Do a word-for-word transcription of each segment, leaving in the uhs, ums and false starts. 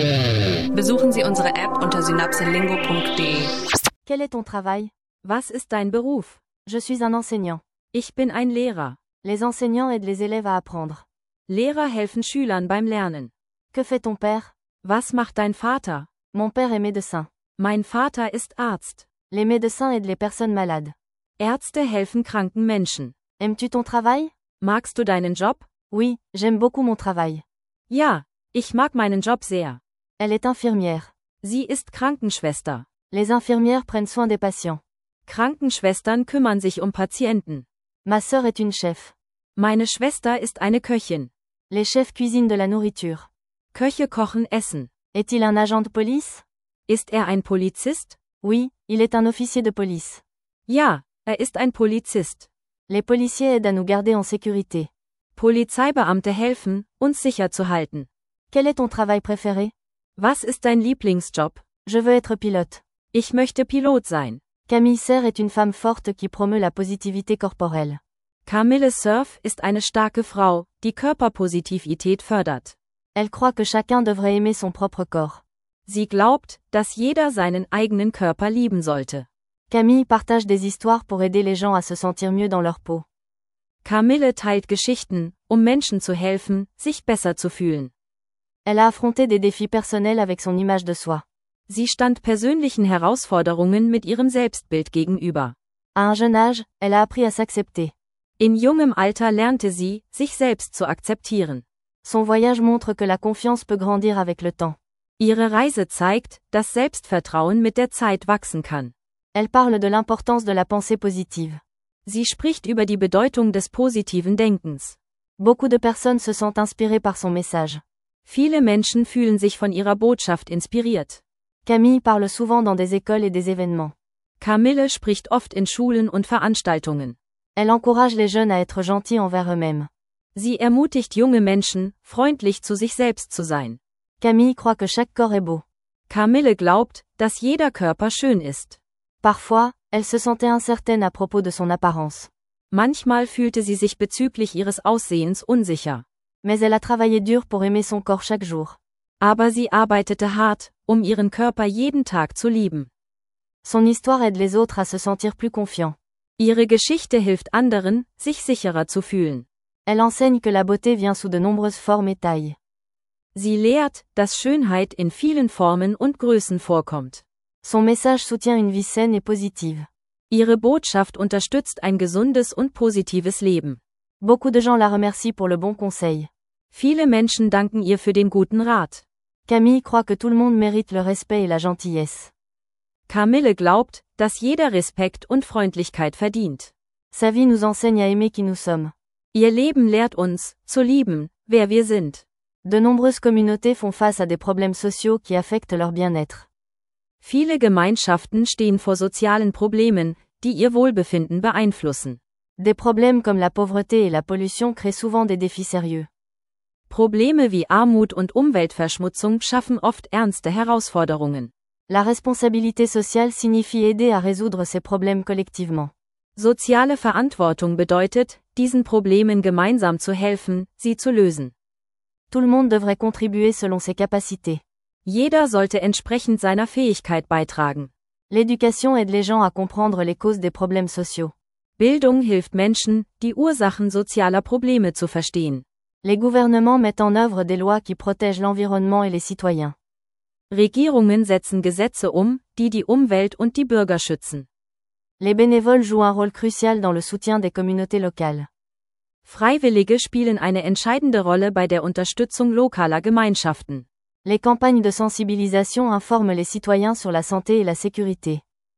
Besuchen Sie unsere App unter synapselingo punkt de. Quel est ton travail? Was ist dein Beruf? Je suis un enseignant. Ich bin ein Lehrer. Les enseignants aident les élèves à apprendre. Lehrer helfen Schülern beim Lernen. Que fait ton père? Was macht dein Vater? Mon père est médecin. Mein Vater ist Arzt. Les médecins aident les personnes malades. Ärzte helfen kranken Menschen. Aimes-tu ton travail? Magst du deinen Job? Oui, j'aime beaucoup mon travail. Ja, ich mag meinen Job sehr. Elle est infirmière. Sie ist Krankenschwester. Les infirmières prennent soin des patients. Krankenschwestern kümmern sich um Patienten. Ma sœur est une chef. Meine Schwester ist eine Köchin. Les chefs cuisinent de la nourriture. Köche kochen Essen. Est-il un agent de police? Ist er ein Polizist? Oui, il est un officier de police. Ja, er ist ein Polizist. Les policiers aident à nous garder en sécurité. Polizeibeamte helfen, uns sicher zu halten. Quel est ton travail préféré? Was ist dein Lieblingsjob? Je veux être pilote. Ich möchte Pilot sein. Camille Serre est une femme forte qui promeut la positivité corporelle. Camille Surf ist eine starke Frau, die Körperpositivität fördert. Elle croit que chacun devrait aimer son propre corps. Sie glaubt, dass jeder seinen eigenen Körper lieben sollte. Camille partage des histoires pour aider les gens à se sentir mieux dans leur peau. Camille teilt Geschichten, um Menschen zu helfen, sich besser zu fühlen. Elle a affronté des défis personnels avec son image de soi. Sie stand persönlichen Herausforderungen mit ihrem Selbstbild gegenüber. À un jeune âge, elle a appris à s'accepter. In jungem Alter lernte sie, sich selbst zu akzeptieren. Son voyage montre que la confiance peut grandir avec le temps. Ihre Reise zeigt, dass Selbstvertrauen mit der Zeit wachsen kann. Elle parle de l'importance de la pensée positive. Sie spricht über die Bedeutung des positiven Denkens. Beaucoup de personnes se sentent inspirées par son message. Viele Menschen fühlen sich von ihrer Botschaft inspiriert. Camille parle souvent dans des écoles et des événements. Camille spricht oft in Schulen und Veranstaltungen. Elle encourage les jeunes à être gentils envers eux-mêmes. Sie ermutigt junge Menschen, freundlich zu sich selbst zu sein. Camille croit que chaque corps est beau. Camille glaubt, dass jeder Körper schön ist. Parfois, elle se sentait incertaine à propos de son apparence. Manchmal fühlte sie sich bezüglich ihres Aussehens unsicher. Mais elle a travaillé dur pour aimer son corps chaque jour. Aber sie arbeitete hart, um ihren Körper jeden Tag zu lieben. Son histoire aide les autres à se sentir plus confiants. Ihre Geschichte hilft anderen, sich sicherer zu fühlen. Elle enseigne que la beauté vient sous de nombreuses formes et tailles. Sie lehrt, dass Schönheit in vielen Formen und Größen vorkommt. Son message soutient une vie saine et positive. Ihre Botschaft unterstützt ein gesundes und positives Leben. Beaucoup de gens la remercient pour le bon conseil. Viele Menschen danken ihr für den guten Rat. Camille croit que tout le monde mérite le respect et la gentillesse. Camille glaubt, dass jeder Respekt und Freundlichkeit verdient. Sa vie nous enseigne à aimer qui nous sommes. Ihr Leben lehrt uns, zu lieben, wer wir sind. De nombreuses communautés font face à des problèmes sociaux qui affectent leur bien-être. Viele Gemeinschaften stehen vor sozialen Problemen, die ihr Wohlbefinden beeinflussen. Des problèmes comme la pauvreté et la pollution créent souvent des défis sérieux. Probleme wie Armut und Umweltverschmutzung schaffen oft ernste Herausforderungen. La responsabilité sociale signifie aider à résoudre ces problèmes collectivement. Soziale Verantwortung bedeutet, diesen Problemen gemeinsam zu helfen, sie zu lösen. Tout le monde devrait contribuer selon ses capacités. Jeder sollte entsprechend seiner Fähigkeit beitragen. L'éducation aide les gens à comprendre les causes des problèmes sociaux. Bildung hilft Menschen, die Ursachen sozialer Probleme zu verstehen. Les gouvernements mettent en œuvre des lois qui protègent l'environnement et les citoyens. Regierungen setzen Gesetze um, die die Umwelt und die Bürger schützen. Les bénévoles jouent un rôle crucial dans le soutien des communautés locales. Freiwillige spielen eine entscheidende Rolle bei der Unterstützung lokaler Gemeinschaften. Les campagnes de sensibilisation informent les citoyens sur la santé et la sécurité.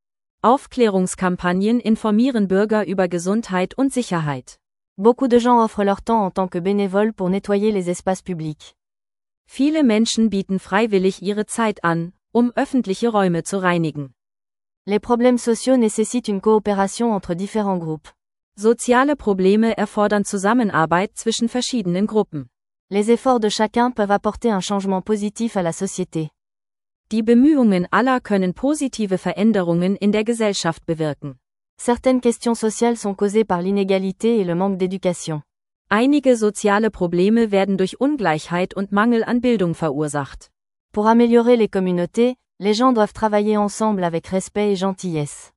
Aufklärungskampagnen informieren Bürger über Gesundheit und Sicherheit. Beaucoup de gens offrent leur temps en tant que bénévoles pour nettoyer les espaces publics. Viele Menschen bieten freiwillig ihre Zeit an, um öffentliche Räume zu reinigen. Les problèmes sociaux nécessitent une coopération entre différents groupes. Soziale Probleme erfordern Zusammenarbeit zwischen verschiedenen Gruppen. Les efforts de chacun peuvent apporter un changement positif à la société. Die Bemühungen aller können positive Veränderungen in der Gesellschaft bewirken. Certaines questions sociales sont causées par l'inégalité et le manque d'éducation. Einige soziale Probleme werden durch Ungleichheit und Mangel an Bildung verursacht. Pour améliorer les communautés, les gens doivent travailler ensemble avec respect et gentillesse.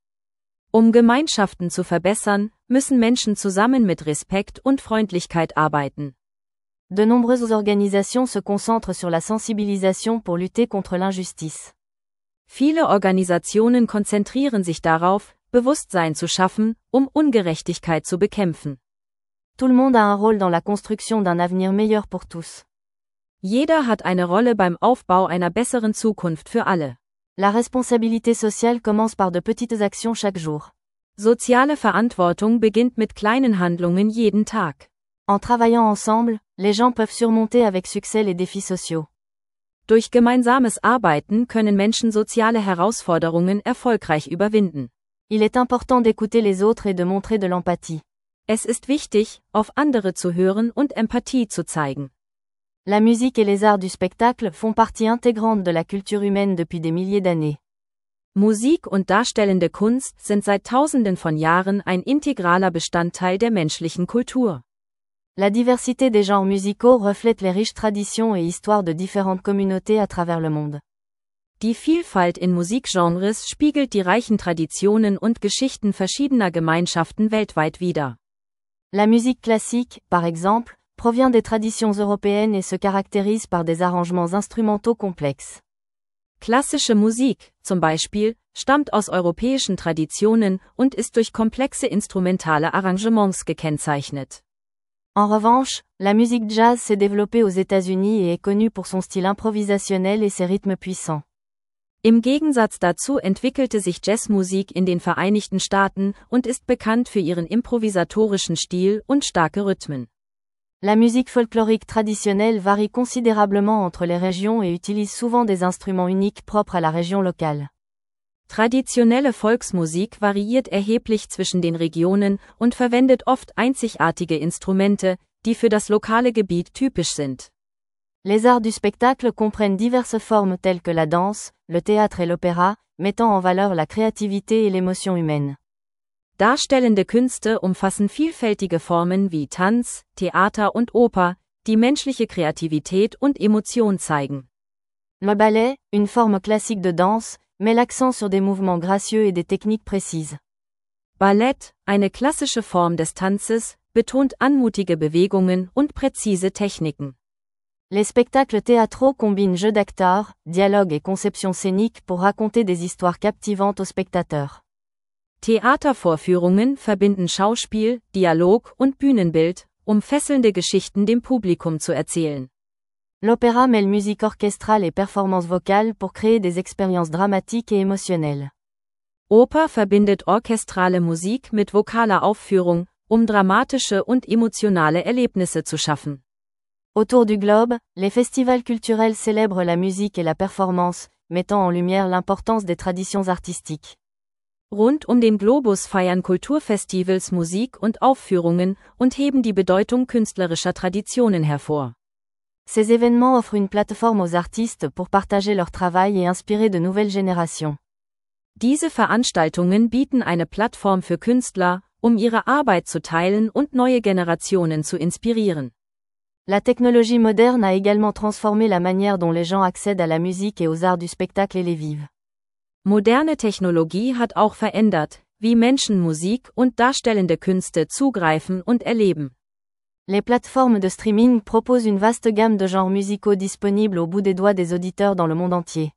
Um Gemeinschaften zu verbessern, müssen Menschen zusammen mit Respekt und Freundlichkeit arbeiten. De nombreuses organisations se concentrent sur la sensibilisation pour lutter contre l'injustice. Viele Organisationen konzentrieren sich darauf, Bewusstsein zu schaffen, um Ungerechtigkeit zu bekämpfen. Tout le monde a un rôle dans la construction d'un avenir meilleur pour tous. Jeder hat eine Rolle beim Aufbau einer besseren Zukunft für alle. La responsabilité sociale commence par de petites actions chaque jour. Soziale Verantwortung beginnt mit kleinen Handlungen jeden Tag. En travaillant ensemble, les gens peuvent surmonter avec succès les défis sociaux. Durch gemeinsames Arbeiten können Menschen soziale Herausforderungen erfolgreich überwinden. Il est important d'écouter les autres et de montrer de l'empathie. Es ist wichtig, auf andere zu hören und Empathie zu zeigen. La musique et les arts du spectacle font partie intégrante de la culture humaine depuis des milliers d'années. Musik und darstellende Kunst sind seit Tausenden von Jahren ein integraler Bestandteil der menschlichen Kultur. La diversité des genres musicaux reflète les riches traditions et histoires de différentes communautés à travers le monde. Die Vielfalt in Musikgenres spiegelt die reichen Traditionen und Geschichten verschiedener Gemeinschaften weltweit wider. La musique classique, par exemple, provient des traditions européennes et se caractérise par des arrangements instrumentaux complexes. Klassische Musik, zum Beispiel, stammt aus europäischen Traditionen und ist durch komplexe instrumentale Arrangements gekennzeichnet. En revanche, la musique jazz s'est développée aux États-Unis et est connue pour son style improvisationnel et ses rythmes puissants. Im Gegensatz dazu entwickelte sich Jazzmusik in den Vereinigten Staaten und ist bekannt für ihren improvisatorischen Stil und starke Rhythmen. La musique folklorique traditionnelle varie considérablement entre les régions et utilise souvent des instruments uniques propres à la région locale. Traditionelle Volksmusik variiert erheblich zwischen den Regionen und verwendet oft einzigartige Instrumente, die für das lokale Gebiet typisch sind. Les arts du spectacle comprennent diverses formes telles que la danse, le théâtre et l'opéra, mettant en valeur la créativité et l'émotion humaine. Darstellende Künste umfassen vielfältige Formen wie Tanz, Theater und Oper, die menschliche Kreativität und Emotion zeigen. Le ballet, une forme classique de danse, met l'accent sur des mouvements gracieux et des techniques précises. Ballett, eine klassische Form des Tanzes, betont anmutige Bewegungen und präzise Techniken. Les spectacles théâtraux combinent jeux d'acteurs, dialogue et conception scénique pour raconter des histoires captivantes aux spectateurs. Theatervorführungen verbinden Schauspiel, Dialog und Bühnenbild, um fesselnde Geschichten dem Publikum zu erzählen. L'opéra mêle musique orchestrale et performance vocale pour créer des expériences dramatiques et émotionnelles. Oper verbindet orchestrale Musik mit vokaler Aufführung, um dramatische und emotionale Erlebnisse zu schaffen. Autour du globe, les festivals culturels célèbrent la musique et la performance, mettant en lumière l'importance des traditions artistiques. Rund um den Globus feiern Kulturfestivals Musik und Aufführungen und heben die Bedeutung künstlerischer Traditionen hervor. Ces événements offrent une plateforme aux artistes pour partager leur travail et inspirer de nouvelles générations. Diese Veranstaltungen bieten eine Plattform für Künstler, um ihre Arbeit zu teilen und neue Generationen zu inspirieren. La technologie moderne a également transformé la manière dont les gens accèdent à la musique et aux arts du spectacle et les vivent. Moderne Technologie hat auch verändert, wie Menschen Musik und darstellende Künste zugreifen und erleben. Les plateformes de streaming proposent une vaste gamme de genres musicaux disponibles au bout des doigts des auditeurs dans le monde entier.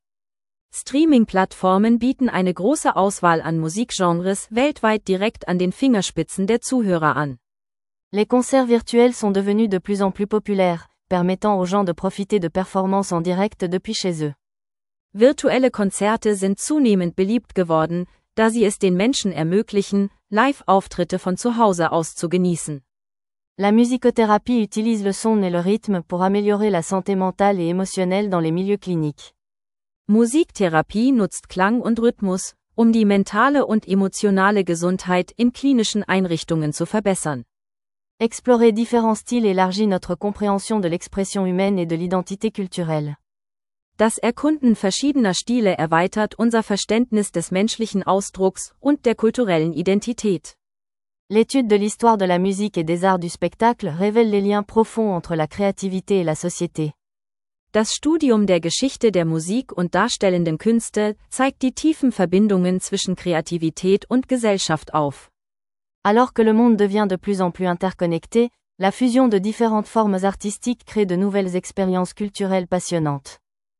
Streaming-Plattformen bieten eine große Auswahl an Musikgenres weltweit direkt an den Fingerspitzen der Zuhörer an. Les concerts virtuels sont devenus de plus en plus populaires, permettant aux gens de profiter de performances en direct depuis chez eux. Virtuelle Konzerte sind zunehmend beliebt geworden, da sie es den Menschen ermöglichen, Live-Auftritte von zu Hause aus zu genießen. La musicothérapie utilise le son et le rythme pour améliorer la santé mentale et émotionnelle dans les milieux cliniques. Musiktherapie nutzt Klang und Rhythmus, um die mentale und emotionale Gesundheit in klinischen Einrichtungen zu verbessern. Explorer différents styles élargit notre compréhension de l'expression humaine et de l'identité culturelle. Das Erkunden verschiedener Stile erweitert unser Verständnis des menschlichen Ausdrucks und der kulturellen Identität. L'étude de l'histoire de la musique et des arts du spectacle révèle les liens profonds entre la créativité et la société. Das Studium der Geschichte der Musik und darstellenden Künste zeigt die tiefen Verbindungen zwischen Kreativität und Gesellschaft auf. Alors que le monde devient de plus en plus interconnecté, la fusion de différentes formes artistiques crée de nouvelles expériences culturelles passionnantes.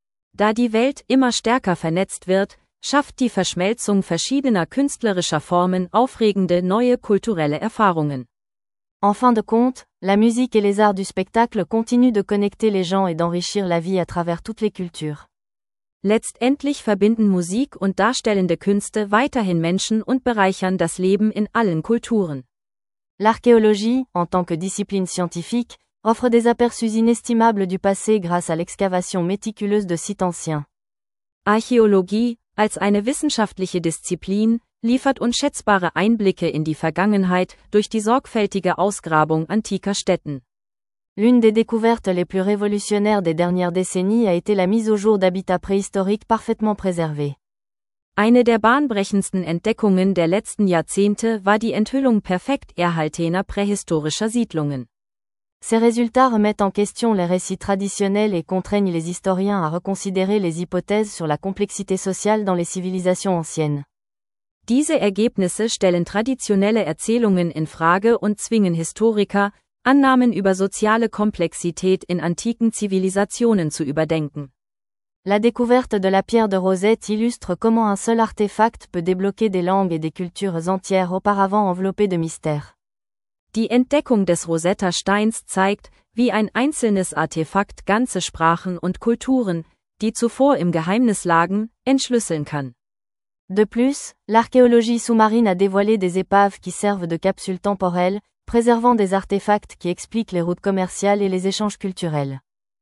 Da die Welt immer stärker vernetzt wird, schafft die Verschmelzung verschiedener künstlerischer Formen aufregende neue kulturelle Erfahrungen. En fin de compte, la musique et les arts du spectacle continuent de connecter les gens et d'enrichir la vie à travers toutes les cultures. Letztendlich verbinden Musik und darstellende Künste weiterhin Menschen und bereichern das Leben in allen Kulturen. L'archéologie, en tant que discipline scientifique, offre des aperçus inestimables du passé grâce à l'excavation méticuleuse de sites anciens. Archäologie, als eine wissenschaftliche Disziplin, liefert unschätzbare Einblicke in die Vergangenheit durch die sorgfältige Ausgrabung antiker Stätten. L'une des découvertes les plus révolutionnaires des dernières décennies a été la mise au jour d'habitats préhistoriques parfaitement préservés. Eine der bahnbrechendsten Entdeckungen der letzten Jahrzehnte war die Enthüllung perfekt erhaltener prähistorischer Siedlungen. Ces résultats remettent en question les récits traditionnels et contraignent les historiens à reconsidérer les hypothèses sur la complexité sociale dans les civilisations anciennes. Diese Ergebnisse stellen traditionelle Erzählungen in Frage und zwingen Historiker, Annahmen über soziale Komplexität in antiken Zivilisationen zu überdenken. La découverte de la pierre de Rosette illustre comment un seul artefact peut débloquer des langues et des cultures entières auparavant enveloppées de mystères. Die Entdeckung des Rosetta-Steins zeigt, wie ein einzelnes Artefakt ganze Sprachen und Kulturen, die zuvor im Geheimnis lagen, entschlüsseln kann. De plus, l'archéologie sous-marine a dévoilé des épaves qui servent de capsules temporelles, préservant des artefacts qui expliquent les routes commerciales et les échanges culturels.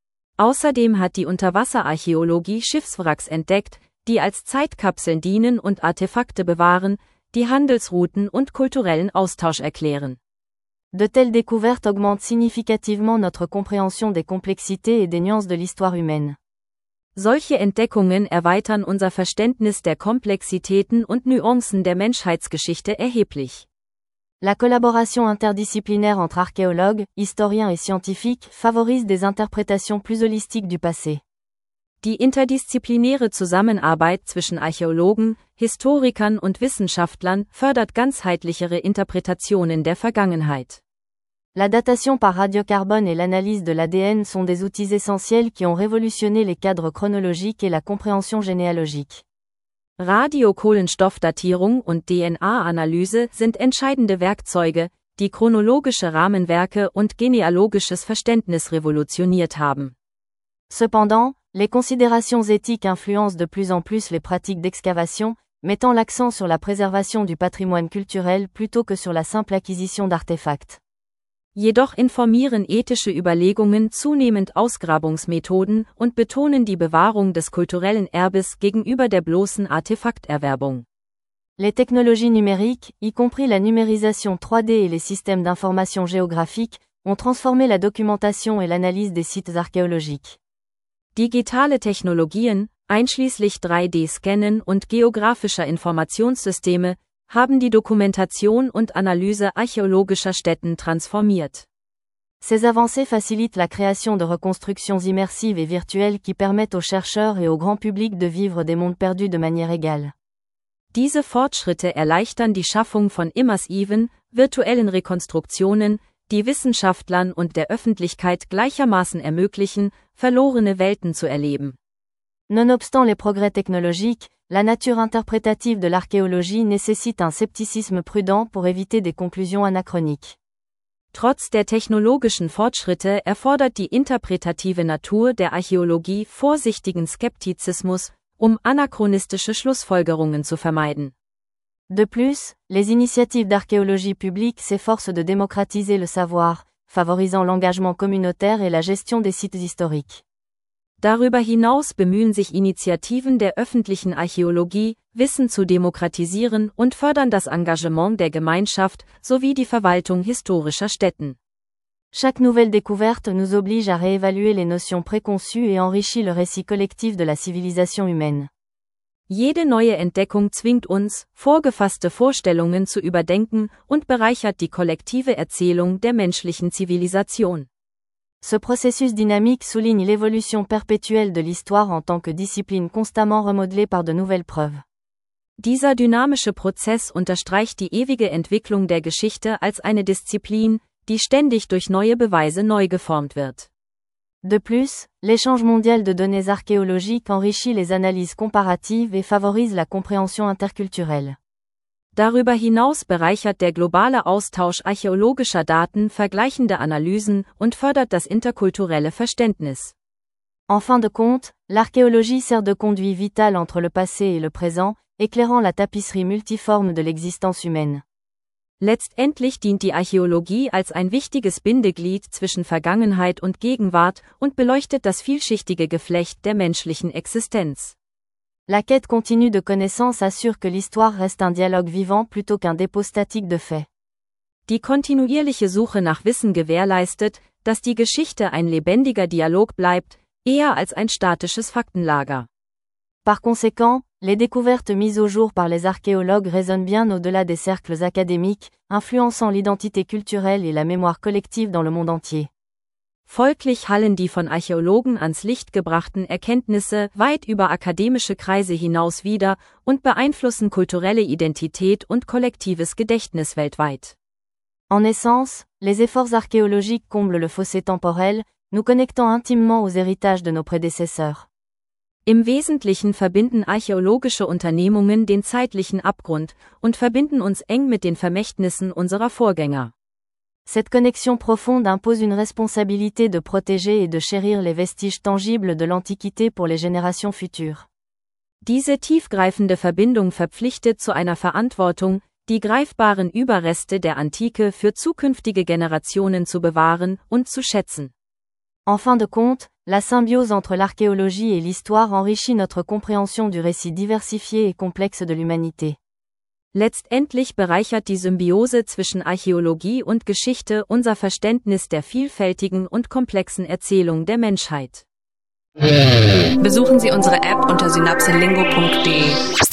Außerdem hat die Unterwasserarchäologie Schiffswracks entdeckt, die als Zeitkapseln dienen und Artefakte bewahren, die Handelsrouten und kulturellen Austausch erklären. De telles découvertes augmentent significativement notre compréhension des complexités et des nuances de l'histoire humaine. Solche Entdeckungen erweitern unser Verständnis der Komplexitäten und Nuancen der Menschheitsgeschichte erheblich. La collaboration interdisciplinaire entre archéologues, historiens et scientifiques favorise des interprétations plus holistiques du passé. Die interdisziplinäre Zusammenarbeit zwischen Archäologen, Historikern und Wissenschaftlern fördert ganzheitlichere Interpretationen der Vergangenheit. La datation par radiocarbone et l'analyse de l'A D N sont des outils essentiels qui ont révolutionné les cadres chronologiques et la compréhension généalogique. Radiokohlenstoffdatierung und D N A-Analyse sind entscheidende Werkzeuge, die chronologische Rahmenwerke und genealogisches Verständnis revolutioniert haben. Cependant, les considérations éthiques influencent de plus en plus les pratiques d'excavation, mettant l'accent sur la préservation du patrimoine culturel plutôt que sur la simple acquisition d'artefacts. Jedoch informieren ethische Überlegungen zunehmend Ausgrabungsmethoden und betonen die Bewahrung des kulturellen Erbes gegenüber der bloßen Artefakterwerbung. Les technologies numériques, y compris la numérisation trois D et les systèmes d'information géographique, ont transformé la documentation et l'analyse des sites archéologiques. Digitale Technologien, einschließlich drei D-Scannen und geografischer Informationssysteme, haben die Dokumentation und Analyse archäologischer Stätten transformiert. Ces avancées facilitent la création de reconstructions immersives et virtuelles qui permettent aux chercheurs et au grand public de vivre des mondes perdus de manière égale. Diese Fortschritte erleichtern die Schaffung von immersiven, virtuellen Rekonstruktionen, die Wissenschaftlern und der Öffentlichkeit gleichermaßen ermöglichen, verlorene Welten zu erleben. Nonobstant les progrès technologiques, la nature interprétative de l'archéologie nécessite un scepticisme prudent pour éviter des conclusions anachroniques. Trotz der technologischen Fortschritte erfordert die interpretative Natur der Archäologie vorsichtigen Skeptizismus, um anachronistische Schlussfolgerungen zu vermeiden. De plus, les initiatives d'archéologie publique s'efforcent de démocratiser le savoir, favorisant l'engagement communautaire et la gestion des sites historiques. Darüber hinaus bemühen sich Initiativen der öffentlichen Archäologie, Wissen zu demokratisieren und fördern das Engagement der Gemeinschaft sowie die Verwaltung historischer Stätten. Chaque nouvelle découverte nous oblige à réévaluer les notions préconçues et enrichit le récit collectif de la civilisation humaine. Jede neue Entdeckung zwingt uns, vorgefasste Vorstellungen zu überdenken und bereichert die kollektive Erzählung der menschlichen Zivilisation. Ce processus dynamique souligne l'évolution perpétuelle de l'histoire en tant que discipline constamment remodelée par de nouvelles preuves. Dieser dynamische Prozess unterstreicht die ewige Entwicklung der Geschichte als eine Disziplin, die ständig durch neue Beweise neu geformt wird. De plus, l'échange mondial de données archéologiques enrichit les analyses comparatives et favorise la compréhension interculturelle. Darüber hinaus bereichert der globale Austausch archäologischer Daten vergleichende Analysen und fördert das interkulturelle Verständnis. En fin de compte, l'archéologie sert de conduit vital entre le passé et le présent, éclairant la tapisserie multiforme de l'existence humaine. Letztendlich dient die Archäologie als ein wichtiges Bindeglied zwischen Vergangenheit und Gegenwart und beleuchtet das vielschichtige Geflecht der menschlichen Existenz. La quête continue de connaissances assure que l'histoire reste un dialogue vivant plutôt qu'un dépôt statique de faits. Die kontinuierliche Suche nach Wissen gewährleistet, dass die Geschichte ein lebendiger Dialog bleibt, eher als ein statisches Faktenlager. Par conséquent, les découvertes mises au jour par les archéologues résonnent bien au-delà des cercles académiques, influençant l'identité culturelle et la mémoire collective dans le monde entier. Folglich hallen die von Archäologen ans Licht gebrachten Erkenntnisse weit über akademische Kreise hinaus wider und beeinflussen kulturelle Identität und kollektives Gedächtnis weltweit. En essence, les efforts archéologiques comblent le fossé temporel, nous connectant intimement aux héritages de nos prédécesseurs. Im Wesentlichen verbinden archäologische Unternehmungen den zeitlichen Abgrund und verbinden uns eng mit den Vermächtnissen unserer Vorgänger. Cette connexion profonde impose une responsabilité de protéger et de chérir les vestiges tangibles de l'Antiquité pour les générations futures. Diese tiefgreifende Verbindung verpflichtet zu einer Verantwortung, die greifbaren Überreste der Antike für zukünftige Generationen zu bewahren und zu schätzen. En fin de compte, la symbiose entre l'archéologie et l'histoire enrichit notre compréhension du récit diversifié et complexe de l'humanité. Letztendlich bereichert die Symbiose zwischen Archäologie und Geschichte unser Verständnis der vielfältigen und komplexen Erzählung der Menschheit. Besuchen Sie unsere App unter synapselingo punkt de.